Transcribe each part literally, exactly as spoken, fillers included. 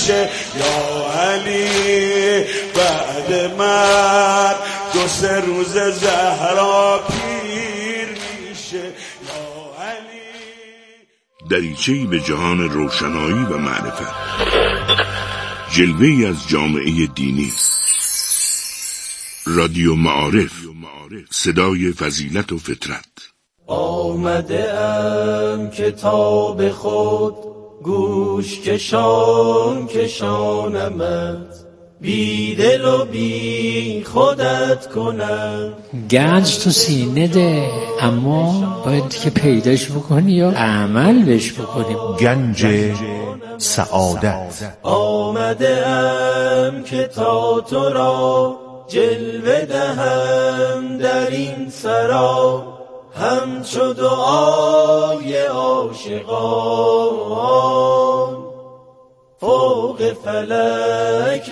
میشه یا علی، بعد من دو سه روز زهرا پیر میشه یا علی. دریچه‌ای به جهان روشنایی و معرفت، جلوه‌ای از جامعه دینی. رادیو معارف، صدای فضیلت و فطرت. آمده ام کتاب خود گوش کشان کشانمت، بی دل و بی خودت کنم. گنج تو سینه ده، اما باید که پیداش بکنی یا عمل بهش بکنی. گنج سعادت. آمده ام که تا تو را جلوه دهم در این سرا، همچو دعای عاشقان فوق فلک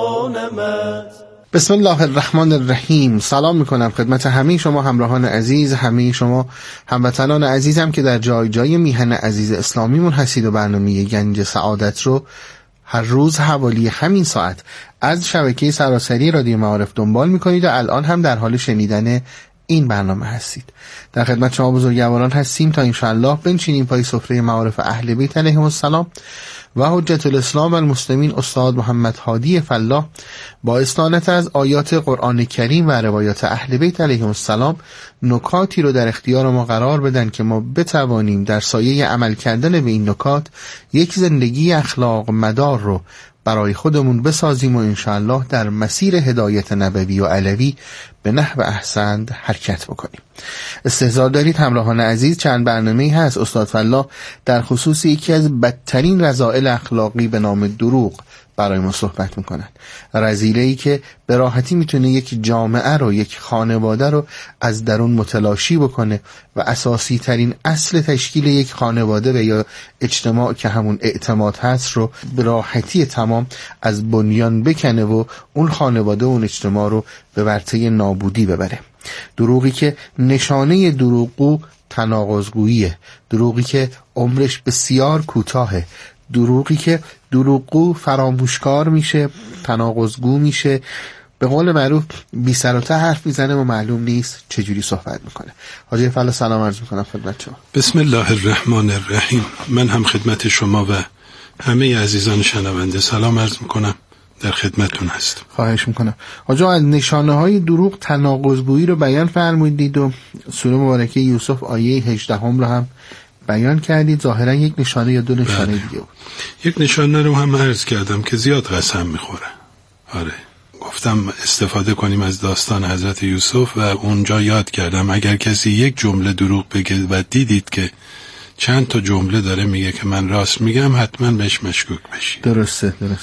رسانمت. بسم الله الرحمن الرحیم. سلام میکنم خدمت همه شما همراهان عزیز، همه شما هموطنان عزیزم که در جای جای میهن عزیز اسلامیمون هستید و برنامه گنج سعادت رو هر روز حوالی همین ساعت از شبکه سراسری رادیو معارف دنبال میکنید و الان هم در حال شنیدن این برنامه هستید. در خدمت شما بزرگواران هستیم تا انشاءالله بنشینیم پای سفره معارف اهل بیت علیهم السلام و حجت الاسلام و المسلمین استاد محمد هادی فلاح با استعانت از آیات قرآن کریم و روایات اهل بیت علیهم السلام نکاتی رو در اختیار ما قرار بدن که ما بتوانیم در سایه عمل کردن به این نکات یک زندگی اخلاق مدار رو برای خودمون بسازیم و انشاءالله در مسیر هدایت نبوی و علوی به نحو احسن حرکت بکنیم. استحضار دارید همراهان عزیز، چند برنامه‌ای هست استاد فلاح در خصوص یکی از بدترین رذائل اخلاقی به نام دروغ برای ما صحبت میکنن. رذیله‌ای که به راحتی میتونه یک جامعه رو، یک خانواده رو از درون متلاشی بکنه و اساسی ترین اصل تشکیل یک خانواده و یا اجتماع که همون اعتماد هست رو به راحتی تمام از بنیان بکنه و اون خانواده و اون اجتماع رو به ورطه نابودی ببره. دروغی که نشانه دروغگو تناقض‌گوییه، دروغی که عمرش بسیار کوتاهه، دروغی که دروغگو فراموشکار میشه، تناقض‌گو میشه، به قول معروف بی سر و ته حرف میزنه و معلوم نیست چجوری صحبت میکنه. حاجی فلاح سلام عرض میکنم خدمت شما. بسم الله الرحمن الرحیم. من هم خدمت شما و همه عزیزان شنونده سلام عرض میکنم، در خدمتون هستم. خواهش میکنم. حاجی از نشانه های دروغ تناقض‌گویی رو بیان فرمودید و سوره مبارکه یوسف آیه هجده هم رو هم بیان کردید. ظاهرا یک نشانه یا دو نشانه بله. دیگه بود. یک نشانه رو هم عرض کردم که زیاد قسم میخوره. آره گفتم استفاده کنیم از داستان حضرت یوسف و اونجا یاد کردم اگر کسی یک جمله دروغ بگه و دیدید که چند تا جمله داره میگه که من راست میگم، حتما بهش مشکوک بشید. درسته درست.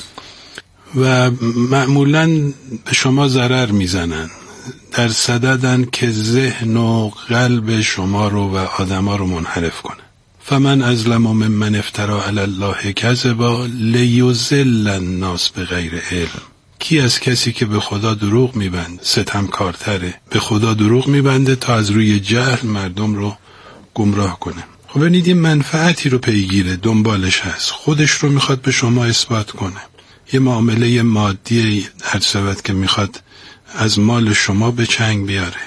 و معمولاً به شما ضرر میزنن، در صددن که ذهن و قلب شما رو و آدما رو منحرف کنه. فمن ازلم ممن افترا علی الله کذبا لیضل الناس بغیر علم. کی از کسی که به خدا دروغ میبند ستمکارتره، به خدا دروغ میبنده تا از روی جهل مردم رو گمراه کنه. خب ببینید این منفعتی رو پیگیره، دنبالش هست، خودش رو میخواد به شما اثبات کنه. یه معامله مادی هر شود که میخواد از مال شما به چنگ بیاره،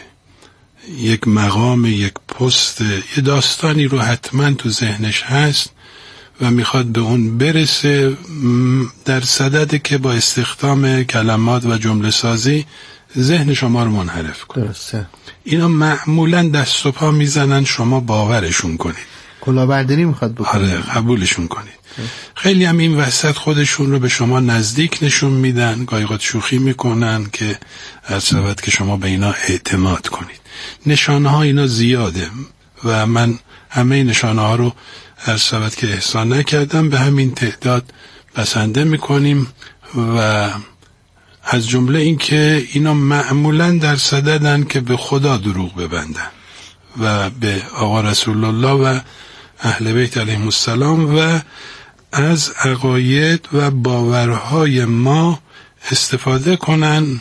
یک مقام، یک پست، یه داستانی رو حتما تو ذهنش هست و میخواد به اون برسه، در صدده که با استخدام کلمات و جمله سازی ذهن شما رو منحرف کنه. درسته. اینا معمولا دست و پا میزنن شما باورشون کنید، کلاهبرداری میخواد بکنه. آره قبولشون کنید. خیلی هم این وسط خودشون رو به شما نزدیک نشون میدن، گاهی اوقات شوخی میکنن که هر شود که شما به اینا اعتماد کنید. نشانه ها اینا زیاده و من همه نشانه ها رو هر شود که احسان نکردم، به همین تعداد بسنده میکنیم و از جمله این که اینا معمولا در صددن که به خدا دروغ ببندن و به آقا رسول الله و اهل بیت علیهم السلام و از عقاید و باورهای ما استفاده کنن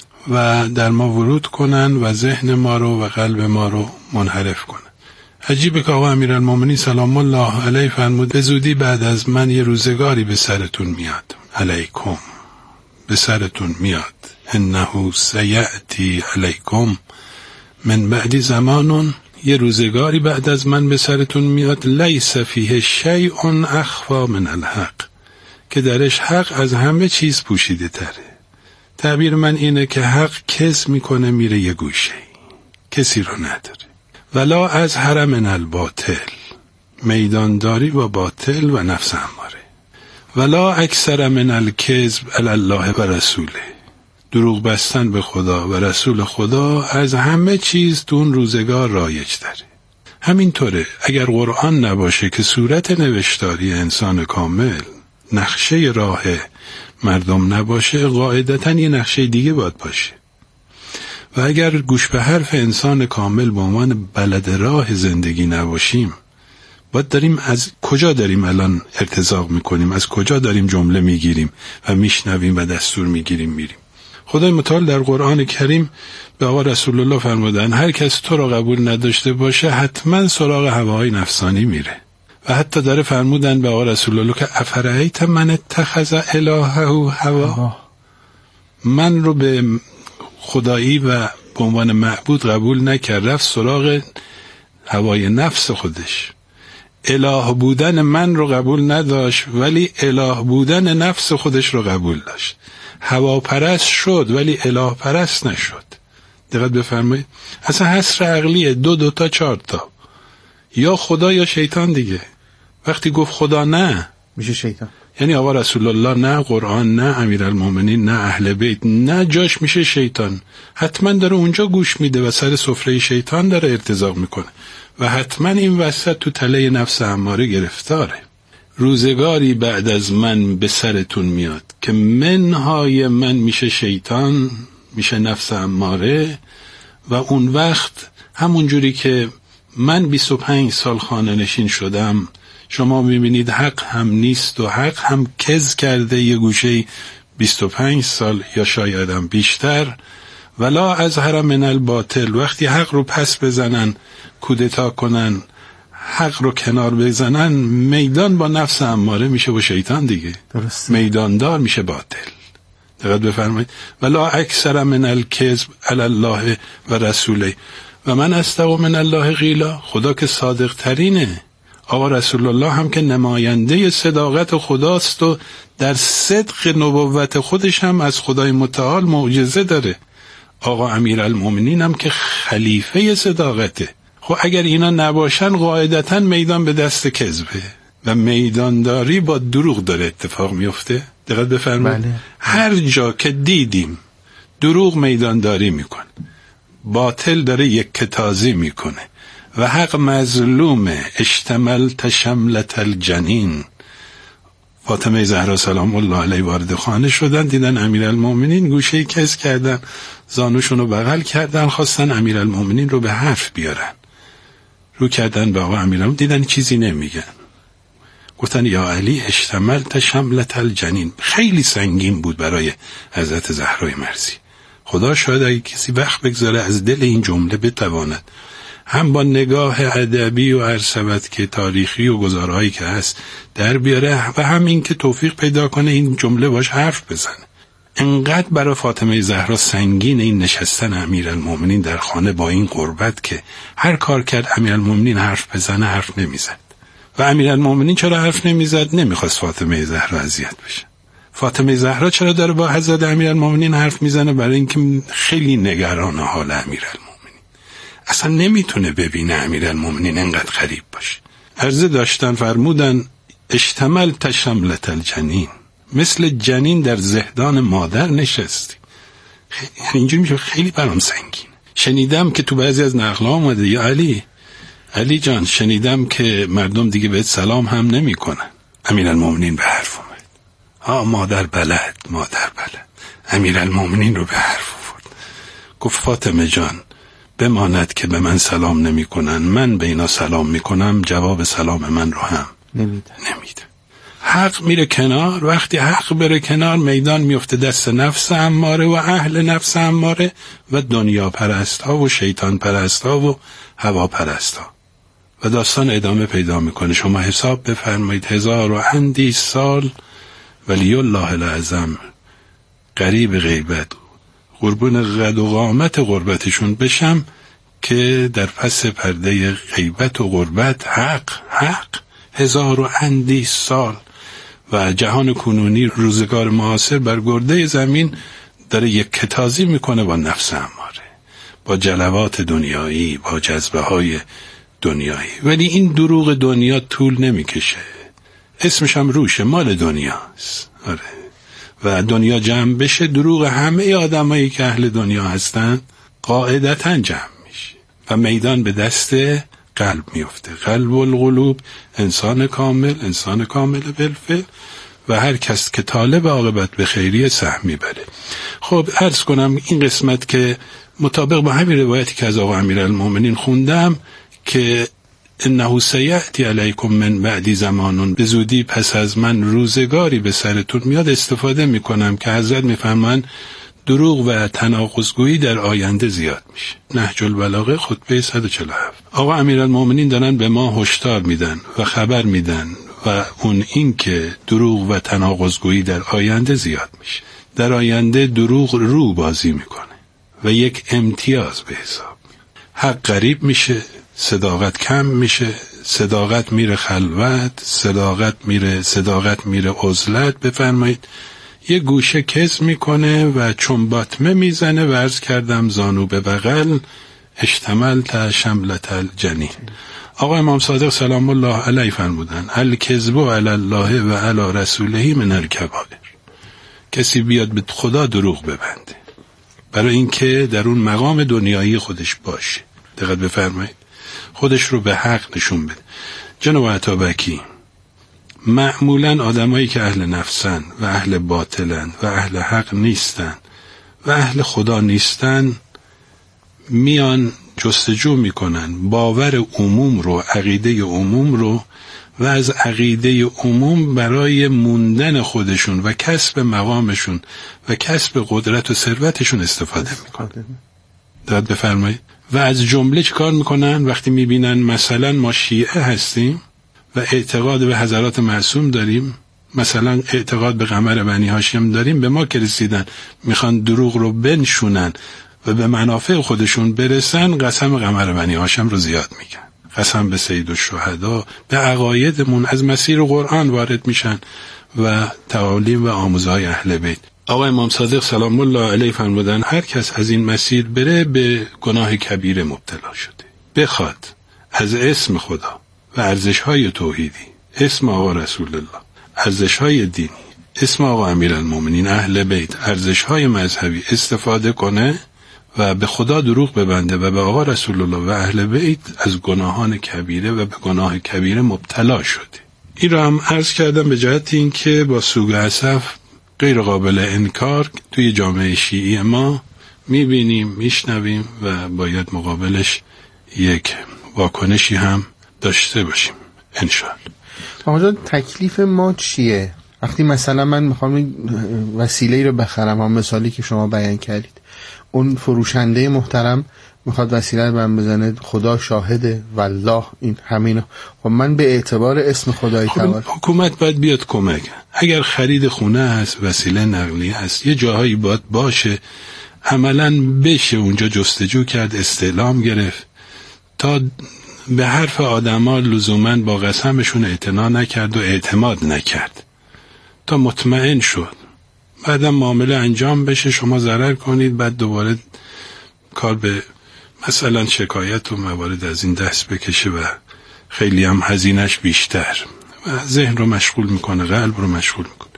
و در ما ورود کنن و ذهن ما رو و قلب ما رو منحرف کنن. عجیبه که آقا امیرالمومنین سلام الله علیه فرمود به زودی بعد از من یه روزگاری به سرتون میاد. علیکم، به سرتون میاد. انه سیأتی علیکم من بعد زمانون، یه روزگاری بعد از من به سرتون میاد. لیس فیه شیء اخفی من الحق، که درش حق از همه چیز پوشیده تره. تعبیر من اینه که حق کز میکنه میره یه گوشه، کسی رو نداره. ولا از حرم من الباطل، میدانداری با باطل و نفس اماره. ولا اکثر من الکذب علی الله و رسوله، دروغ بستن به خدا و رسول خدا از همه چیز تو اون روزگار رایج داره. همینطوره اگر قرآن نباشه که صورت نوشتاری انسان کامل، نقشه راه مردم نباشه، قاعدتاً یه نقشه دیگه باید باشه. و اگر گوش به حرف انسان کامل به عنوان بلد راه زندگی نباشیم، باید داریم از کجا داریم الان ارتزاق میکنیم، از کجا داریم جمله میگیریم و میشنویم و دستور میگیریم میریم. خدای متعال در قرآن کریم به آقا رسول الله فرمودن هر کس تو را قبول نداشته باشه حتما سراغ هواهای نفسانی میره. و حتی داره فرمودن به آقا رسول الله که افرایت من اتخذ الهه هوا، من رو به خدایی و به عنوان معبود قبول نکرد، رفت سراغ هوای نفس خودش. اله بودن من رو قبول نداشت ولی اله بودن نفس خودش رو قبول داشت. هوا پرست شد ولی اله پرست نشد. دقت بفرمایید، اصلا حصر عقلیه، دو دو تا چهار تا، یا خدا یا شیطان دیگه. وقتی گفت خدا نه میشه شیطان، یعنی آقا رسول الله نه، قرآن نه، امیرالمومنین نه، اهل بیت نه، جاش میشه شیطان. حتما داره اونجا گوش میده و سر سفره شیطان داره ارتزاق میکنه و حتما این وسط تو تله نفس اماره گرفتاره. روزگاری بعد از من به سرتون میاد که منهای من میشه شیطان، میشه نفس اماره. و اون وقت همون جوری که من بیست و پنج سال خانه نشین شدم، شما میبینید حق هم نیست و حق هم کز کرده یه گوشه بیست و پنج سال یا شاید هم بیشتر. ولا از حرم من الباطل، وقتی حق رو پس بزنن، کودتا کنن، حق رو کنار بزنن، میدان با نفس اماره میشه با شیطان دیگه. درسته. میداندار میشه باطل. دقت بفرمایید. ولا اکثر من الکذب علی الله و رسوله و من استق من الله قیلا، خدا که صادق ترینه. آقا رسول الله هم که نماینده صداقت خداست و در صدق نبوت خودش هم از خدای متعال معجزه داره. آقا امیرالمومنین هم که خلیفه صداقته. خب اگر اینا نباشن قاعدتاً میدان به دست کذبه و میدانداری با دروغ داره اتفاق میفته. دقت بفرمایید. بله. هر جا که دیدیم دروغ میدانداری میکنه، باطل داره یک کتازی میکنه و حق مظلومه. اشتمل تشملت الجنین. فاطمه زهرا سلام الله علیها وارد خانه شدن، دیدن امیرالمومنین گوشه کز کردن، زانوشون رو بغل کردن، خواستن امیرالمومنین رو به حرف بیارن. رو کردن به آقا امیرالمومنین، دیدن چیزی نمیگن. گفتن یا علی اشتملت شملت الجنین. خیلی سنگین بود برای حضرت زهرای مرضی. خدا شاید اگه کسی وقت بگذاره از دل این جمله بتواند هم با نگاه ادبی و عرصبت که تاریخی و گزارهایی که هست در بیاره و هم این که توفیق پیدا کنه این جمله باش حرف بزنه. انقدر برای فاطمه زهرا سنگین این نشستن امیرالمومنین در خانه با این قربت که هر کار کرد امیرالمومنین حرف بزنه حرف نمیزد. و امیرالمومنین چرا حرف نمیزد؟ نمیخواست فاطمه زهرا اذیت بشه. فاطمه زهرا چرا داره با حضرت امیرالمومنین حرف میزنه؟ برای اینکه خیلی نگران حال امیرالمومنین، اصلا نمیتونه ببینه امیرالمومنین انقدر غریب باشه. عرضه داشتن فرمودن اشتمل تشملت الجنین، مثل جنین در زهدان مادر نشستی. خیلی اینجوری میشه، خیلی برام سنگین. شنیدم که تو بعضی از نقل‌ها اومده یا علی علی جان شنیدم که مردم دیگه بهت سلام هم نمیکنن. امیرالمومنین به حرف اومد. ها مادر بلد، مادر بلد. امیرالمومنین رو به حرف آورد. گفت فاطمه جان بماند که به من سلام نمی کنن، من به اینا سلام می کنم، جواب سلام من رو هم نمیده. نمیده. حق میره کنار. وقتی حق بره کنار میدان میفته دست نفس اماره و اهل نفس اماره و دنیا پرست ها و شیطان پرست ها و هوا پرست ها و داستان ادامه پیدا میکنه. شما حساب بفرمایید هزار و اندی سال ولی الله الاعظم قریب غیبت قربون قد و قامت غربتشون بشم که در پس پرده غیبت و غربت حق حق هزار و اندی سال و جهان کنونی روزگار معاصر بر گرده زمین داره یک کتازی میکنه با نفس اماره، با جلوات دنیایی، با جذبه های دنیایی. ولی این دروغ دنیا طول نمیکشه، اسمش هم روشه، مال دنیاست. آره. و دنیا جمع بشه، دروغ همه آدمایی که اهل دنیا هستن قاعدتاً جمع میشه و میدان به دست قلب میفته. قلب القلوب، انسان کامل، انسان کامل بالفعل و هر کس که طالب عاقبت به خیریه سهم میبره. خب عرض کنم این قسمت که مطابق با همین روایتی که از آقا امیرالمومنین خوندم که انه سیأتی علیکم من بعدی زمانون، به زودی پس از من روزگاری به سرتون میاد، استفاده میکنم که حضرت میفهمن دروغ و تناقض‌گویی در آینده زیاد میشه. نهج البلاغه خطبه صد و چهل و هفت. آقا امیرالمومنین دارن به ما هشدار میدن و خبر میدن و اون این که دروغ و تناقض‌گویی در آینده زیاد میشه. در آینده دروغ رو بازی میکنه و یک امتیاز به حساب میاد. حق قریب میشه، صداقت کم میشه، صداقت میره خلوت، صداقت میره صداقت میره عزلت. بفرمایید یه گوشه کز میکنه و چون باطمه میزنه و عرض کردم زانو به بغل اشتملت شملت الجنین. آقا امام صادق سلام الله علیه فرمودن الکذب علی الله و علی رسوله من الکبائر. کسی بیاد به خدا دروغ ببنده برای اینکه در اون مقام دنیایی خودش باشه، دقت بفرمایید، خودش رو به حق نشون بده. جناب عطابکی، معمولاً آدمایی که اهل نفسن و اهل باطلن و اهل حق نیستن و اهل خدا نیستن میان جستجو میکنن باور عموم رو، عقیده عموم رو و از عقیده عموم برای موندن خودشون و کسب مقامشون و کسب قدرت و ثروتشون استفاده میکنن. دقت بفرمایید. و از جمله چه کار میکنن؟ وقتی میبینن مثلا ما شیعه هستیم و اعتقاد به حضرات معصوم داریم، مثلا اعتقاد به قمر بنی هاشم داریم، به ما که رسیدن میخوان دروغ رو بنشونن و به منافع خودشون برسن، قسم قمر بنی هاشم رو زیاد میگن، قسم به سید الشهدا، به عقایدمون از مسیر قرآن وارد میشن و تعالیم و آموزهای اهل بیت. آقا امام صادق سلام الله علیه فرمودن هر کس از این مسیر بره به گناه کبیره مبتلا شده. بخواد از اسم خدا و ارزش‌های توحیدی، اسم آقا رسول الله، ارزش‌های دینی، اسم آقا امیرالمومنین اهل بیت، ارزش‌های مذهبی استفاده کنه و به خدا دروغ ببنده و به آقا رسول الله و اهل بیت، از گناهان کبیره و به گناه کبیره مبتلا شده. این را هم عرض کردم به جهت این که با سوگ اسف غیر قابل انکار توی جامعه شیعی ما میبینیم، میشنویم و باید مقابلش یک واکنشی هم داشته باشیم انشاءالله. آقا جان تکلیف ما چیه؟ وقتی مثلا من میخوام وسیله‌ای رو بخرم، هم مثالی که شما بیان کردید، اون فروشنده محترم میخواد وسیله رو من بزنه، خدا شاهده والله این همینو، خب من به اعتبار اسم خدای تعالی حکومت باید بیاد کمک. اگر خرید خونه هست، وسیله نقلیه هست، یه جاهایی باید باشه عملاً بشه اونجا جستجو کرد، استعلام گرفت تا به حرف آدما لزوماً با قسمشون اعتنا نکرد و اعتماد نکرد تا مطمئن شد. بعدم معامله انجام بشه، شما ضرر کنید، بعد دوباره کار به مثلا شکایت و موارد از این دست بکشه و خیلی هم هزینه‌اش بیشتر و ذهن رو مشغول میکنه، قلب رو مشغول میکنه.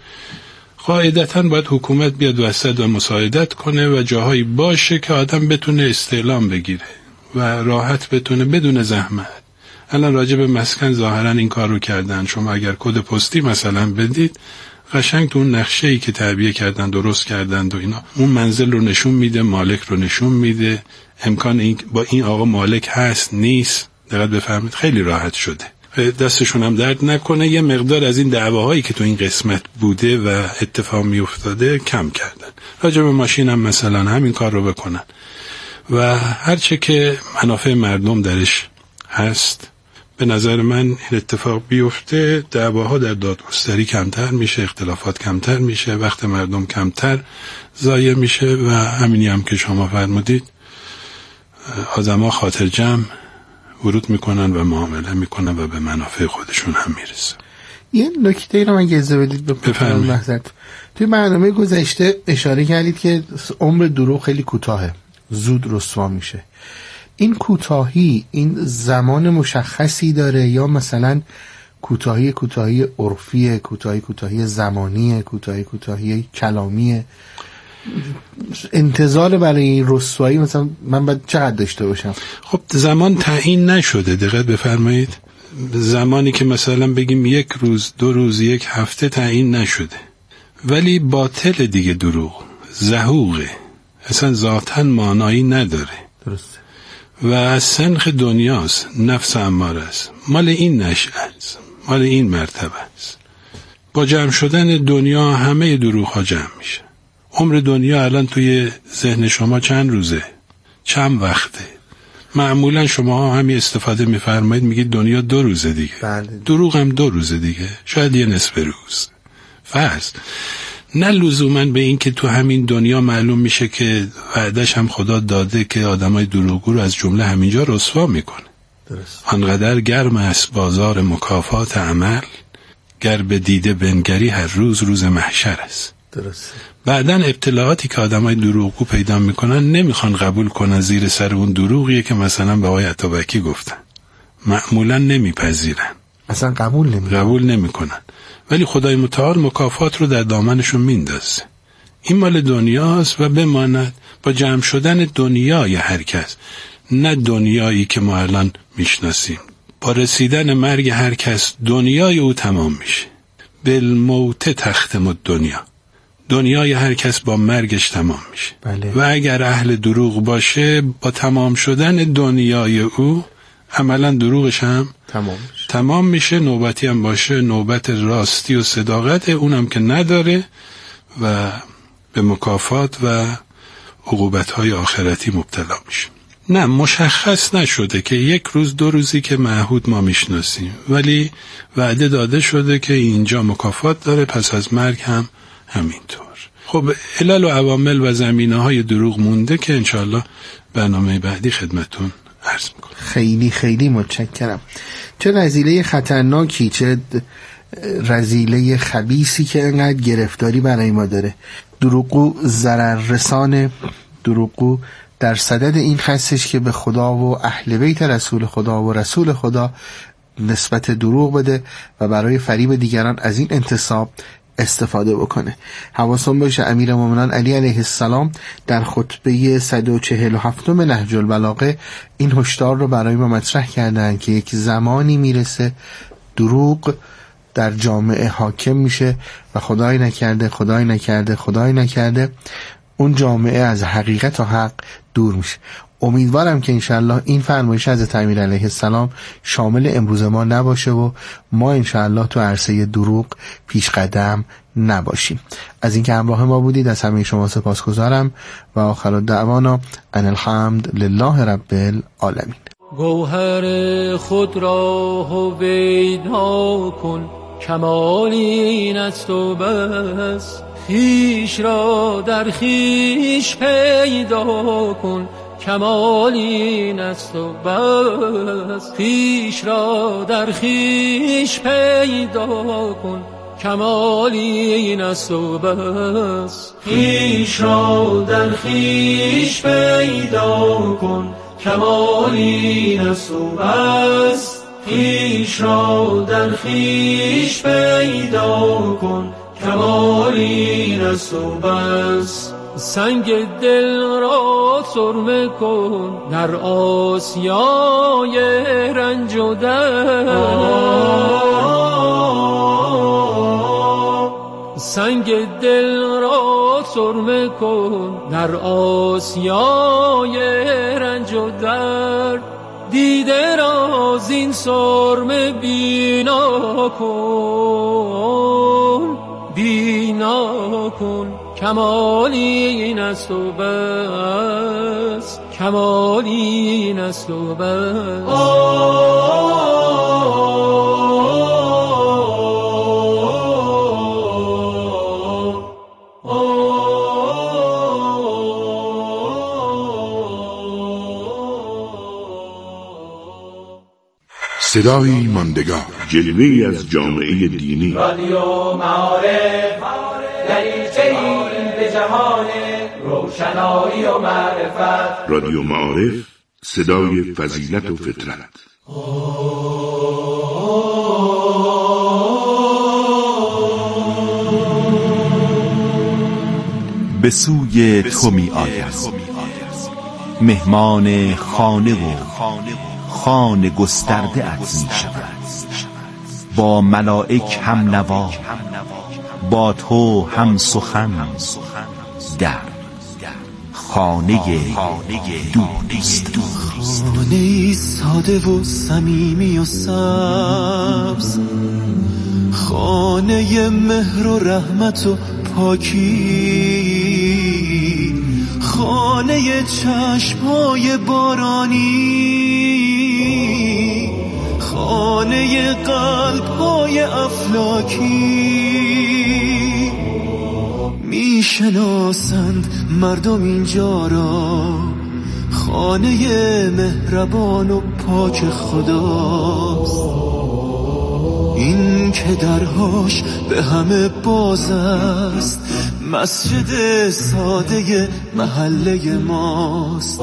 قاعدتاً باید حکومت بیاد وسط و مساعدت کنه و جاهایی باشه که آدم بتونه استعلام بگیره و راحت بتونه بدون زحمت. الان راجع به مسکن ظاهرا این کار رو کردن. شما اگر کد پستی مثلا بدید، قشنگ تو اون نقشه‌ای که تعبیه کردن درست کردند و اینا، اون منزل رو نشون میده، مالک رو نشون میده، امکان این با این آقا مالک هست نیست، دقت بفرمایید، خیلی راحت شده. دستشون هم درد نکنه، یه مقدار از این دعواهایی که تو این قسمت بوده و اتفاق میافتاده کم کردن. راجع به ماشین هم مثلا همین کار رو بکنن و هرچه که منافع مردم درش هست به نظر من این اتفاق بیفته دعواها در دادگستری کمتر میشه، اختلافات کمتر میشه، وقت مردم کمتر ضایع میشه و همینی هم که شما فرمودید آدم‌ها خاطر جمع ورود میکنن و معامله میکنن و به منافع خودشون هم میرسه. یه نکته ای رو اگه اجازه بدید بفرمایید. توی برنامه گذشته اشاره کردید که عمر دروغ خیلی کوتاهه، زود رسوا میشه. این کوتاهی این زمان مشخصی داره یا مثلا کوتاهی کوتاهی عرفیه، کوتاهی کوتاهی زمانیه، کوتاهی کوتاهی کلامیه؟ انتظار برای این رسوایی مثلا من باید چقدر داشته باشم؟ خب زمان تعیین نشده، دقت بفرمایید. زمانی که مثلا بگیم یک روز، دو روز، یک هفته تعیین نشده، ولی باطل دیگه دروغ، زهوقه، اصلا ذاتاً معنایی نداره. درسته. و سنخ دنیاست، نفس اماره است، مال این نشأه است، مال این مرتبه است. با جمع شدن دنیا همه دروغ ها جمع میشه. عمر دنیا الان توی ذهن شما چند روزه؟ چند وقته؟ معمولا شما همین استفاده میفرمایید، میگید دنیا دو روزه دیگه. بله. دروغ هم دو روزه دیگه، شاید یه نصف روز فرض. نه لزوما به این که تو همین دنیا معلوم میشه که وعدش هم خدا داده که آدمای دروغگو رو از جمله همینجا رسوا میکنه. درست. آنقدر گرم است بازار مکافات عمل، گر به دیده بنگری هر روز روز محشر است. درست. بعدن ابتلاعاتی که آدمای دروغگو پیدا میکنن نمیخوان قبول کنن زیر سر اون دروغیه که مثلا به آقای عطابکی گفتن، معمولا نمیپذیرن، اصلا قبول نمیکنن قبول نمیکنن ولی خدای متعال مکافات رو در دامنشون میندازه. این مال دنیاست و بماند با جمع شدن دنیای هر کس، نه دنیایی که ما الان میشناسیم. با رسیدن مرگ هر کس دنیای او تمام میشه. بالموت تختم الدنیا، دنیای هر کس با مرگش تمام میشه. بله. و اگر اهل دروغ باشه با تمام شدن دنیای او عملا دروغش هم تمام میشه. تمام میشه. نوبتی هم باشه نوبت راستی و صداقت اونم که نداره و به مکافات و عقوبت‌های آخرتی مبتلا میشه. نه مشخص نشده که یک روز دو روزی که معهود ما میشناسیم، ولی وعده داده شده که اینجا مکافات داره، پس از مرگ هم همینطور. خب علل و عوامل و زمینه‌های دروغ مونده که انشالله برنامه بعدی خدمتون عرض میکنم. خیلی خیلی متشکرم. چه رذیله خطرناکی، چه رذیله خبیثی که انقدر گرفتاری برای ما داره. دروغگو ضرر رسانه، دروغگو در صدد این هستش که به خدا و اهل بیت رسول خدا و رسول خدا نسبت دروغ بده و برای فریب دیگران از این انتصاب استفاده بکنه. حواسون باشه امیر مومنان علی علیه السلام در خطبه صد و چهل و هفت نهج البلاغه این هشدار رو برای ما مطرح کردن که یک زمانی میرسه دروغ در جامعه حاکم میشه و خدای نکرده خدای نکرده خدای نکرده اون جامعه از حقیقت و حق دور میشه. امیدوارم که انشالله این فرمایش از امیر علیه السلام شامل امروز ما نباشه و ما انشالله تو عرصه دروغ پیش قدم نباشیم. از اینکه همراه ما بودید از همه شما سپاسگزارم و آخر دعوانا ان الحمد لله رب العالمین. گوهر خود را هویدا کن، کمال این است و بس. خویش را در خویش پیدا کن، کمال این است و بس. خویش را در خویش پیدا کن، کمال این است و بس. خویش را در خویش پیدا کن، کمال این است و بس. خویش را در خویش پیدا کن، کمال این است و بس. سنگ دل را سرمه کن در آسیای رنج و درد. سنگ دل را سرمه کن در آسیای رنج و درد. دیده را زین سرمه بینا کن، بینا کن، کمال این است و بس. کمالی نسل و بس. صدای ماندگار، جلوه‌ای از جامعه دینی. رادیو معارف، دریچه‌ای به جهان روشنایی و معرفت. رادیو معارف، صدای فضیلت و فطرت. به سوی تو می آید مهمان خانه و خانه گسترده ات می شود، با ملائک هم نوا، با تو هم سخن، در خانه دوست. خانه ساده و صمیمی و سبز، خانه مهر و رحمت و پاکی، خانه چشم‌های بارانی، خانه قلب‌های افلاکی. میشناسند مردم اینجا را خانه مهربان و پاک خداست، این که درهاش به همه باز است، مسجد ساده محله ماست.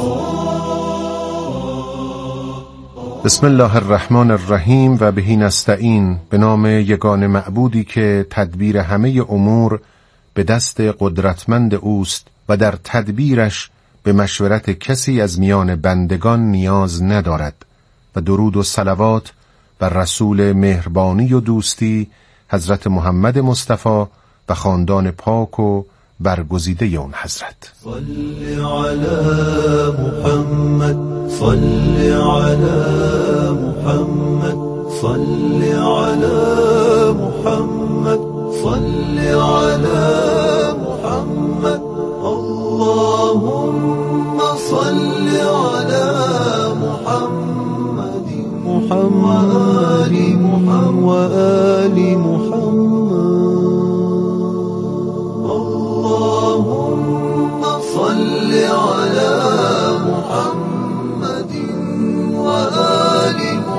بسم الله الرحمن الرحیم و بهی نستعین. به نام یگان معبودی که تدبیر همه امور به دست قدرتمند اوست و در تدبیرش به مشورت کسی از میان بندگان نیاز ندارد، و درود و صلوات بر رسول مهربانی و دوستی حضرت محمد مصطفی و خاندان پاک و برگزیده اون حضرت. صل علی محمد، صل علی محمد، صل علی محمد، صل علی محمد. اللهم صل علی محمد محمد محمد و آل محمد. اللهم صل علی محمد و آل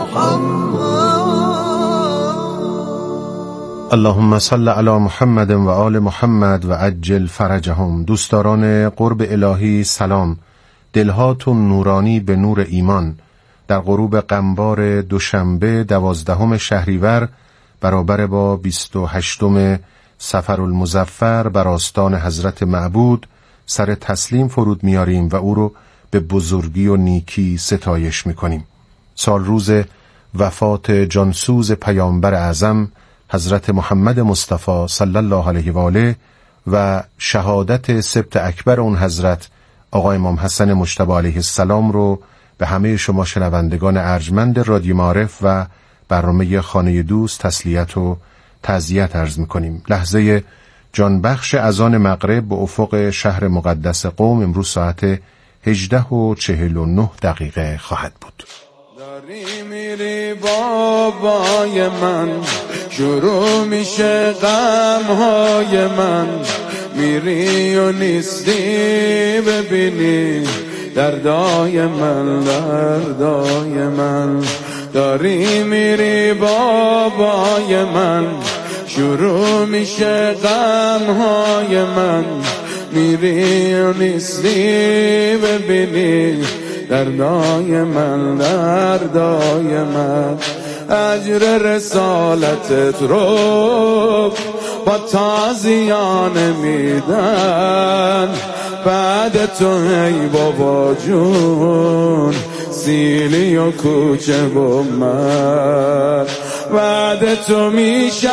محمد. اللهم صل علی محمد و آل محمد و عجل فرجهم. دوستداران قرب الهی سلام، دلهاتون نورانی به نور ایمان. در غروب قمبار دوشنبه دوازدهم شهریور برابر با بیست و هشتم صفر المظفر بر آستان حضرت معبود سر تسلیم فرود میاریم و او رو به بزرگی و نیکی ستایش میکنیم. سال روز وفات جانسوز پیامبر اعظم حضرت محمد مصطفی صلی الله علیه و آله و شهادت سبط اکبر اون حضرت آقا امام حسن مجتبی علیه السلام رو به همه شما شنوندگان ارجمند رادیو معارف و برنامه خانه دوست تسلیت و تعزیت عرض میکنیم. لحظه جانبخش اذان مغرب به افق شهر مقدس قم امروز ساعت هجده و چهل و نه دقیقه خواهد بود. داری میری بابای من، شروع میشه غمهای من، میری و نیستی ببینی دردای من، دردای من. داری میری بابای من، شروع میشه غمهای من، میری و نیستی ببینی دردای من، دردای من. اجر رسالتت رو با تازیانه میدن، بعد تو ای بابا جون سیلی و کوچه و من، بعد تو میشم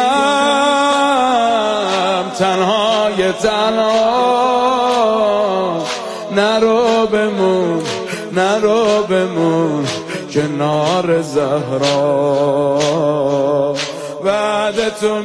تنهای تنها. نرو بمون نرو بمون کنار زهرا، بعد تو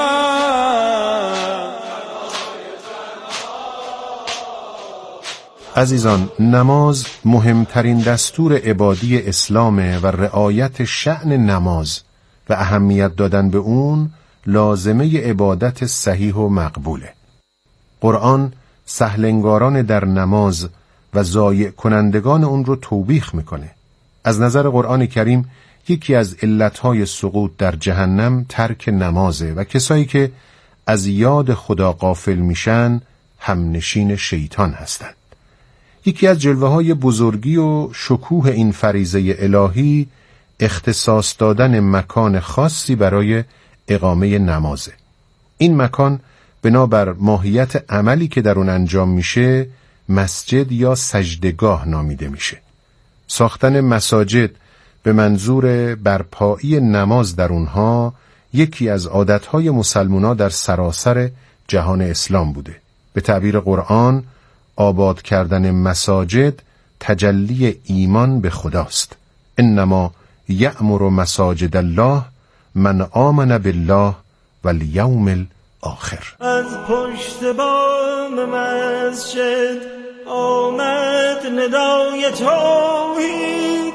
میشم عزیزان، نماز مهمترین دستور عبادی اسلامه و رعایت شأن نماز و اهمیت دادن به اون لازمه عبادت صحیح و مقبوله. قرآن سهلنگاران در نماز و ضایع کنندگان اون رو توبیخ میکنه. از نظر قرآن کریم یکی از علتهای سقوط در جهنم ترک نمازه و کسایی که از یاد خدا غافل میشن همنشین شیطان هستند. یکی از جلوه‌های بزرگی و شکوه این فریضه الهی اختصاص دادن مکان خاصی برای اقامه نمازه. این مکان بنابر ماهیت عملی که در اون انجام میشه مسجد یا سجدگاه نامیده میشه. ساختن مساجد به منظور برپایی نماز در اونها یکی از عادتهای مسلمونا در سراسر جهان اسلام بوده. به تعبیر قرآن آباد کردن مساجد تجلی ایمان به خداست. انما یأمر مساجد الله من آمن بالله والیوم الاخر. از پشت بام مسجد آمد ندای توحید،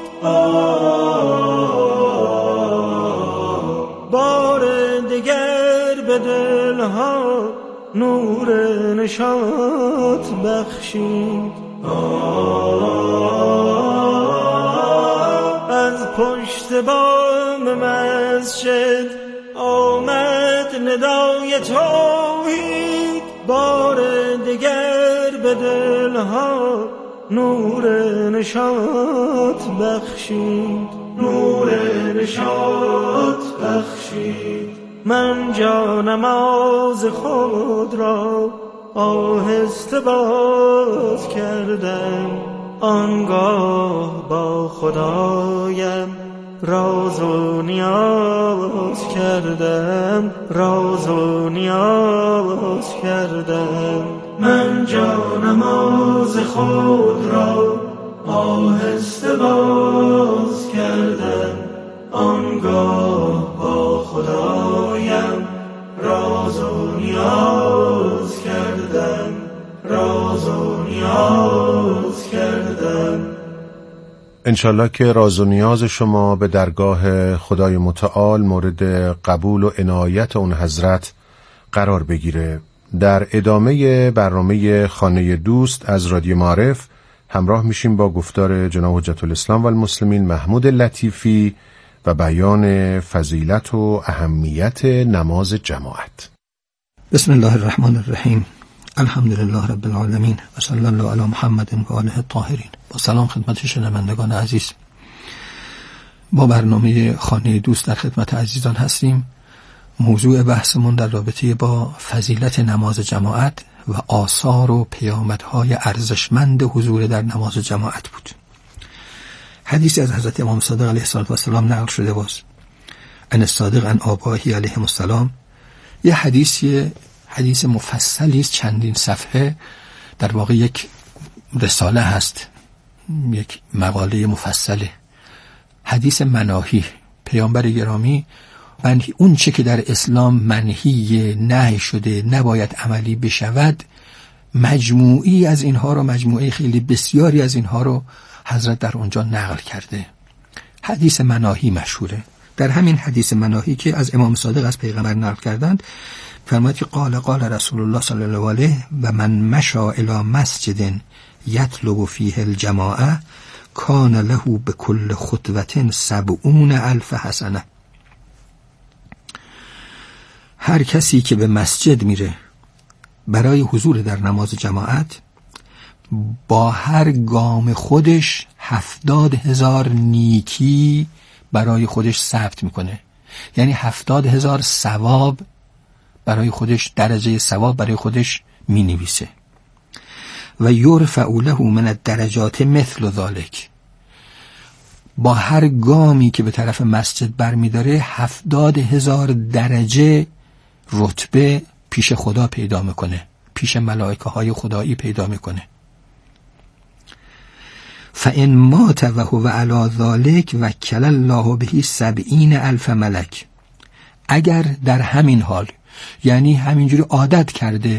بار دیگر به دلها نور نشاط بخشید. از پشت بام مسجد آمد ندای توحید، بار دیگر به دلها نور نشاط بخشید، نور نشاط بخشید. من جا نماز خود را آهسته باز کردم، آنگاه با خدایم راز و نیاز کردم، راز و نیاز کردم. من جا نماز خود را آهسته باز کردم، آنگاه با خدایم راز و نیاز کردم، راز و نیاز کردم. انشالله که راز و نیاز شما به درگاه خدای متعال مورد قبول و عنایت اون حضرت قرار بگیره. در ادامه برنامه خانه دوست از رادیو معارف همراه میشیم با گفتار جناب حجت الاسلام و المسلمین محمود لطیفی و بیان فضیلت و اهمیت نماز جماعت. بسم الله الرحمن الرحیم. الحمدلله رب العالمین و صلی الله علی محمد و آله الطاهرین. با سلام خدمت شنوندگان عزیز. با برنامه خانه دوست در خدمت عزیزان هستیم. موضوع بحثمون در رابطه با فضیلت نماز جماعت و آثار و پیامدهای ارزشمند حضور در نماز جماعت بود. حدیثی از حضرت امام صادق علیه السلام نقل شده باز. ان الصادق عن آبائه علیهم السلام. یه حدیثی حدیث مفصلی است، چندین صفحه، در واقع یک رساله هست، یک مقاله مفصله. حدیث مناهی. پیامبر گرامی منهی اون چه که در اسلام منهی نهی شده نباید عملی بشود، مجموعی از اینها رو مجموعه خیلی بسیاری از اینها رو حضرت در اونجا نقل کرده. حدیث مناهی مشهوره. در همین حدیث مناهی که از امام صادق از پیغمبر نقل کردند فرماید که قال قال رسول الله صلی الله علیه و من مشى الی مسجد یطلب فیه الجماعه کان له بكل خطوه سبعون الف حسنه. هر کسی که به مسجد میره برای حضور در نماز جماعت، با هر گام خودش هفتاد هزار نیکی برای خودش ثبت میکنه. یعنی هفتاد هزار ثواب برای خودش، درجه ثواب برای خودش مینویسه. و یرفع له من الدرجات مثل ذلک. با هر گامی که به طرف مسجد برمیداره هفتاد هزار درجه رتبه پیش خدا پیدا میکنه، پیش ملائکه های خدایی پیدا میکنه. فان مات و هو علی ذلک وکل الله به سبعین الف ملک. اگر در همین حال، یعنی همینجوری عادت کرده